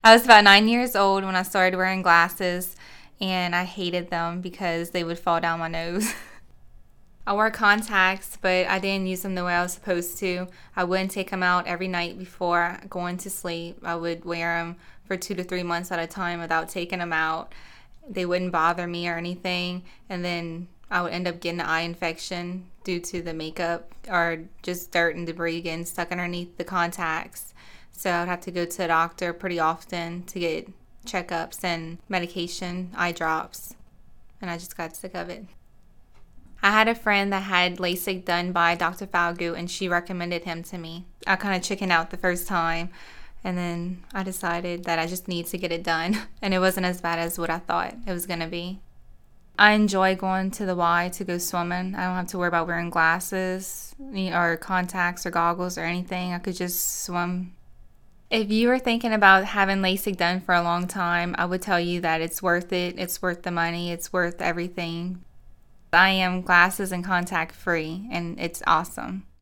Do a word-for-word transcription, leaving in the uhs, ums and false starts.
I was about nine years old when I started wearing glasses, and I hated them because they would fall down my nose. I wore contacts, but I didn't use them the way I was supposed to. I wouldn't take them out every night before going to sleep. I would wear them for two to three months at a time without taking them out. They wouldn't bother me or anything, and then I would end up getting an eye infection due to the makeup or just dirt and debris getting stuck underneath the contacts. So I would have to go to the doctor pretty often to get checkups and medication, eye drops, and I just got sick of it. I had a friend that had LASIK done by Doctor Falgout, and she recommended him to me. I kind of chickened out the first time, and then I decided that I just need to get it done, and it wasn't as bad as what I thought it was going to be. I enjoy going to the Y to go swimming. I don't have to worry about wearing glasses or contacts or goggles or anything. I could just swim. If you were thinking about having LASIK done for a long time, I would tell you that it's worth it. It's worth the money. It's worth everything. I am glasses and contact free, and it's awesome.